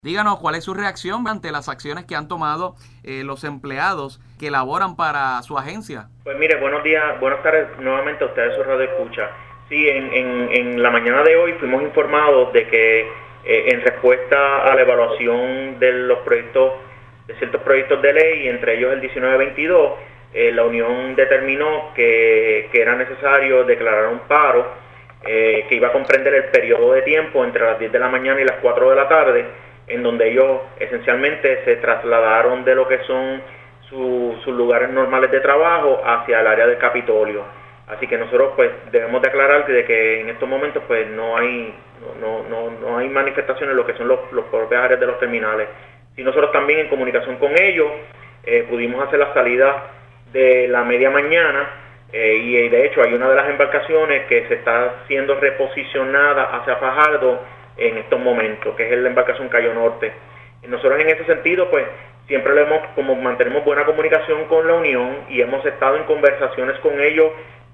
Díganos cuál es su reacción ante las acciones que han tomado los empleados que laboran para su agencia. Pues mire, buenos días, buenas tardes nuevamente a ustedes, su radio escucha. Sí, en la mañana de hoy fuimos informados de que en respuesta a la evaluación de los proyectos, de ciertos proyectos de ley, entre ellos el 1922, la Unión determinó que era necesario declarar un paro que iba a comprender el periodo de tiempo entre las 10 de la mañana y las 4 de la tarde, en donde ellos esencialmente se trasladaron de lo que son sus lugares normales de trabajo hacia el área del Capitolio. Así que nosotros pues debemos de aclarar de que en estos momentos pues no hay manifestaciones en lo que son los propias áreas de los terminales. Si nosotros también en comunicación con ellos pudimos hacer la salida de la media mañana y de hecho hay una de las embarcaciones que se está siendo reposicionada hacia Fajardo en estos momentos, que es la embarcación Cayo Norte. Y nosotros en ese sentido pues siempre como mantenemos buena comunicación con la Unión y hemos estado en conversaciones con ellos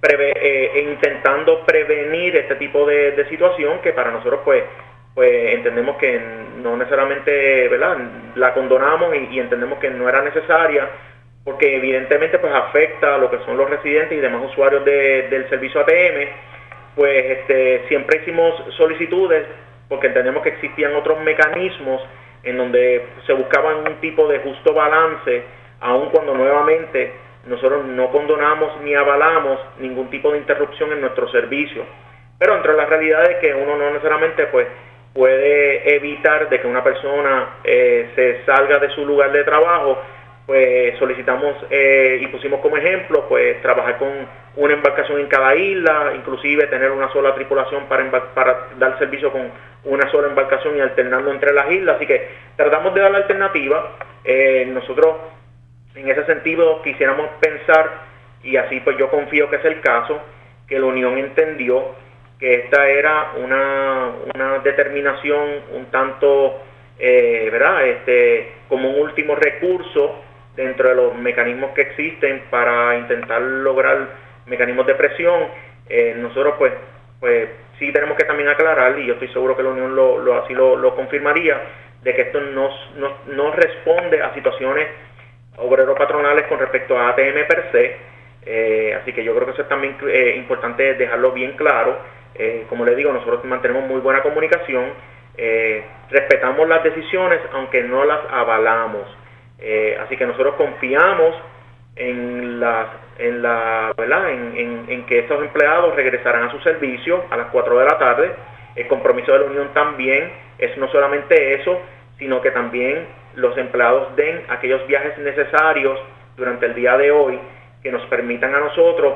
intentando prevenir este tipo de situación que para nosotros pues entendemos que no necesariamente, ¿verdad?, la condonamos y entendemos que no era necesaria porque evidentemente pues afecta a lo que son los residentes y demás usuarios del servicio ATM. Pues siempre hicimos solicitudes porque entendemos que existían otros mecanismos en donde se buscaba un tipo de justo balance, aun cuando nuevamente nosotros no condonamos ni avalamos ningún tipo de interrupción en nuestro servicio. Pero entre las realidades que uno no necesariamente pues puede evitar de que una persona se salga de su lugar de trabajo, pues solicitamos y pusimos como ejemplo pues trabajar con una embarcación en cada isla, inclusive tener una sola tripulación para dar servicio con una sola embarcación y alternando entre las islas. Así que tratamos de dar la alternativa. Nosotros en ese sentido quisiéramos pensar, y así pues yo confío que es el caso, que la Unión entendió que esta era una determinación un tanto, ¿verdad?, como un último recurso dentro de los mecanismos que existen para intentar lograr mecanismos de presión. Nosotros pues sí tenemos que también aclarar, y yo estoy seguro que la Unión así lo confirmaría, de que esto no responde a situaciones obrero-patronales con respecto a ATM per se. Así que yo creo que eso es también importante dejarlo bien claro. Como les digo, nosotros mantenemos muy buena comunicación, respetamos las decisiones aunque no las avalamos. Así que nosotros confiamos en que estos empleados regresarán a su servicio a las 4 de la tarde. El compromiso de la Unión también es no solamente eso, sino que también los empleados den aquellos viajes necesarios durante el día de hoy que nos permitan a nosotros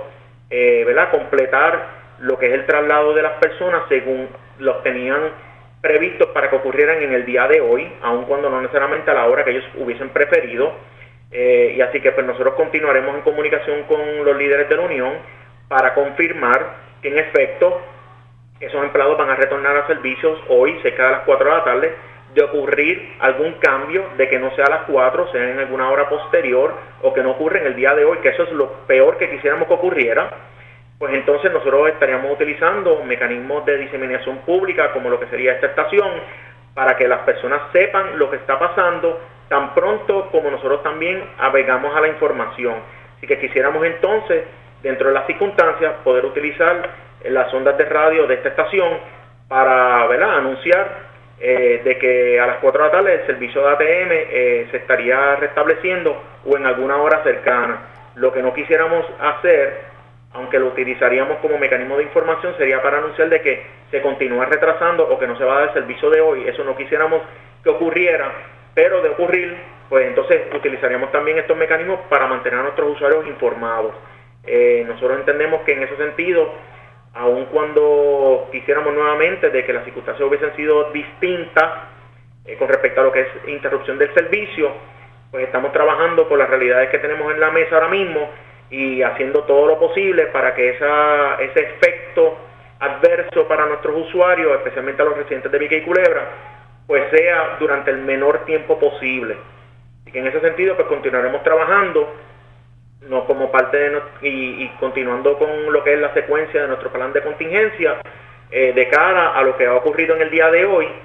completar lo que es el traslado de las personas según los tenían previstos para que ocurrieran en el día de hoy, aun cuando no necesariamente a la hora que ellos hubiesen preferido. Y así que pues nosotros continuaremos en comunicación con los líderes de la Unión para confirmar que en efecto esos empleados van a retornar a servicios hoy cerca de las 4 de la tarde. De ocurrir algún cambio, de que no sea a las 4, sea en alguna hora posterior o que no ocurra en el día de hoy, que eso es lo peor que quisiéramos que ocurriera, pues entonces nosotros estaríamos utilizando mecanismos de diseminación pública como lo que sería esta estación para que las personas sepan lo que está pasando tan pronto como nosotros también navegamos a la información. Así que quisiéramos entonces, dentro de las circunstancias, poder utilizar las ondas de radio de esta estación para, ¿verdad?, anunciar de que a las 4 de la tarde el servicio de ATM se estaría restableciendo o en alguna hora cercana. Lo que no quisiéramos hacer, aunque lo utilizaríamos como mecanismo de información, sería para anunciar de que se continúa retrasando o que no se va a dar el servicio de hoy. Eso no quisiéramos que ocurriera, pero de ocurrir, pues entonces utilizaríamos también estos mecanismos para mantener a nuestros usuarios informados. Nosotros entendemos que en ese sentido, aun cuando quisiéramos nuevamente de que las circunstancias hubiesen sido distintas con respecto a lo que es interrupción del servicio, pues estamos trabajando con las realidades que tenemos en la mesa ahora mismo y haciendo todo lo posible para que ese efecto adverso para nuestros usuarios, especialmente a los residentes de Vieques y Culebra, pues sea durante el menor tiempo posible. Y que en ese sentido pues continuaremos trabajando no como parte y continuando con lo que es la secuencia de nuestro plan de contingencia de cara a lo que ha ocurrido en el día de hoy,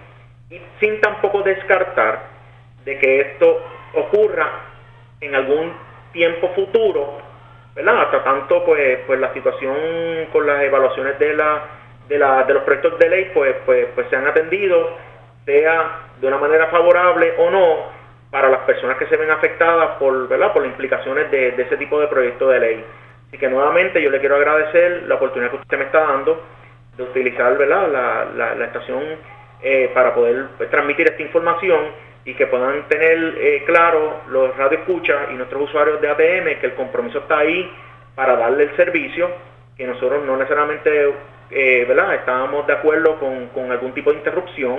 y sin tampoco descartar de que esto ocurra en algún tiempo futuro, ¿verdad? Hasta tanto pues la situación con las evaluaciones de los proyectos de ley pues sean atendidos, sea de una manera favorable o no para las personas que se ven afectadas por, ¿verdad?, por las implicaciones de ese tipo de proyecto de ley. Así que nuevamente yo le quiero agradecer la oportunidad que usted me está dando de utilizar, ¿verdad?, la estación para poder transmitir esta información y que puedan tener claro los radioescuchas y nuestros usuarios de ATM que el compromiso está ahí para darle el servicio, que nosotros no necesariamente ¿verdad?, estábamos de acuerdo con algún tipo de interrupción,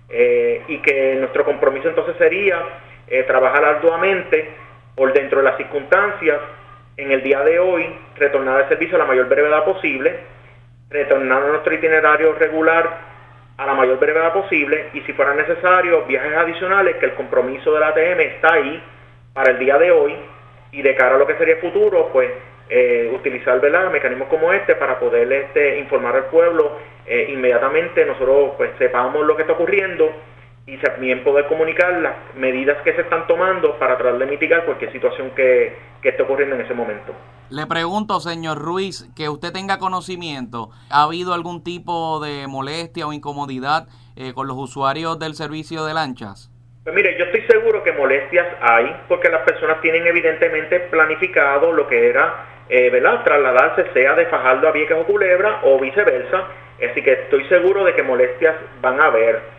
y que nuestro compromiso entonces sería trabajar arduamente por dentro de las circunstancias en el día de hoy, retornar al servicio a la mayor brevedad posible, retornar a nuestro itinerario regular a la mayor brevedad posible, y si fuera necesario viajes adicionales, que el compromiso de la ATM está ahí para el día de hoy, y de cara a lo que sería el futuro, pues utilizar, ¿verdad?, mecanismos como este para poder informar al pueblo inmediatamente nosotros pues sepamos lo que está ocurriendo, y también poder comunicar las medidas que se están tomando para tratar de mitigar cualquier situación que esté ocurriendo en ese momento. Le pregunto, señor Ruiz, que usted tenga conocimiento, ¿ha habido algún tipo de molestia o incomodidad con los usuarios del servicio de lanchas? Pues mire, yo estoy seguro que molestias hay, porque las personas tienen evidentemente planificado lo que era, ¿verdad?, trasladarse, sea de Fajardo a Vieques o Culebra o viceversa, así que estoy seguro de que molestias van a haber.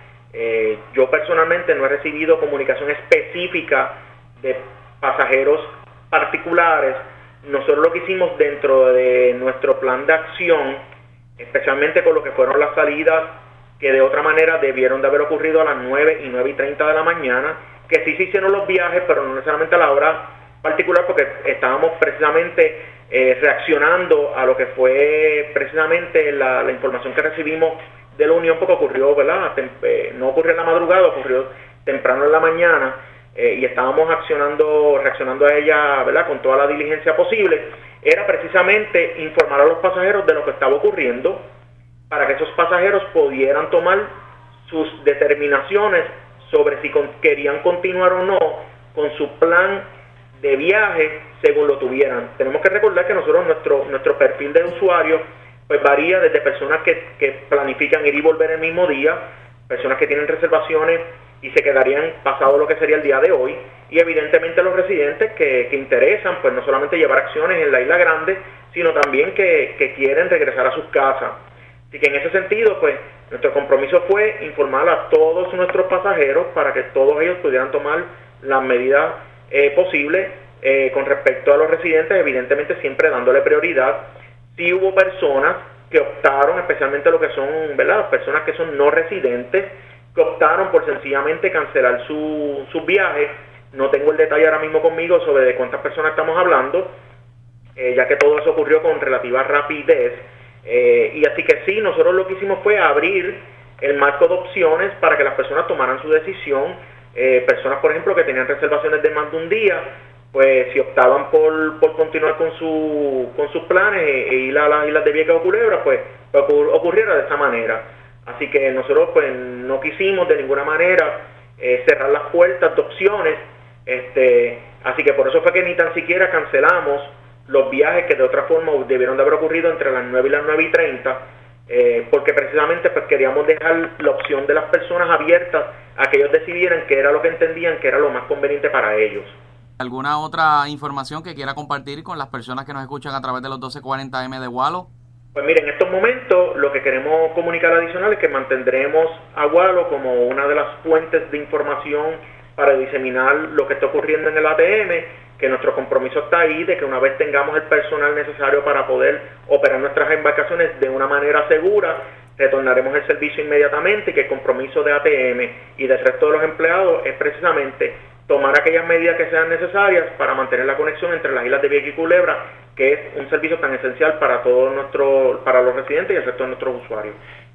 Yo personalmente no he recibido comunicación específica de pasajeros particulares. Nosotros lo que hicimos dentro de nuestro plan de acción, especialmente con lo que fueron las salidas que de otra manera debieron de haber ocurrido a las 9 y 9:30 de la mañana, que sí se hicieron los viajes, pero no necesariamente a la hora particular, porque estábamos precisamente reaccionando a lo que fue precisamente la información que recibimos de la Unión, porque ocurrió, ¿verdad?, no ocurrió en la madrugada, ocurrió temprano en la mañana, y estábamos reaccionando a ella, ¿verdad?, con toda la diligencia posible. Era precisamente informar a los pasajeros de lo que estaba ocurriendo, para que esos pasajeros pudieran tomar sus determinaciones sobre si querían continuar o no con su plan de viaje según lo tuvieran. Tenemos que recordar que nosotros nuestro perfil de usuario pues varía desde personas que planifican ir y volver el mismo día, personas que tienen reservaciones y se quedarían pasado lo que sería el día de hoy, y evidentemente los residentes que interesan pues no solamente llevar acciones en la Isla Grande, sino también que quieren regresar a sus casas. Así que en ese sentido, pues nuestro compromiso fue informar a todos nuestros pasajeros para que todos ellos pudieran tomar las medidas posibles con respecto a los residentes, evidentemente siempre dándole prioridad. Sí hubo personas que optaron, especialmente lo que son, ¿verdad?, personas que son no residentes, que optaron por sencillamente cancelar sus viajes. No tengo el detalle ahora mismo conmigo sobre de cuántas personas estamos hablando, ya que todo eso ocurrió con relativa rapidez. Y así que sí, nosotros lo que hicimos fue abrir el marco de opciones para que las personas tomaran su decisión. Personas, por ejemplo, que tenían reservaciones de más de un día, pues si optaban por continuar con sus planes e ir a las islas de Vieques o Culebra, pues ocurriera de esa manera. Así que nosotros pues no quisimos de ninguna manera cerrar las puertas de opciones, así que por eso fue que ni tan siquiera cancelamos los viajes que de otra forma debieron de haber ocurrido entre las 9 y las 9:30, porque precisamente pues queríamos dejar la opción de las personas abiertas a que ellos decidieran qué era lo que entendían que era lo más conveniente para ellos. ¿Alguna otra información que quiera compartir con las personas que nos escuchan a través de los 1240M de Gualo? Pues mire, en estos momentos lo que queremos comunicar adicional es que mantendremos a Gualo como una de las fuentes de información para diseminar lo que está ocurriendo en el ATM, que nuestro compromiso está ahí, de que una vez tengamos el personal necesario para poder operar nuestras embarcaciones de una manera segura, retornaremos el servicio inmediatamente, y que el compromiso de ATM y del resto de los empleados es precisamente tomar aquellas medidas que sean necesarias para mantener la conexión entre las islas de Vieques y Culebra, que es un servicio tan esencial para los residentes y el resto de nuestros usuarios.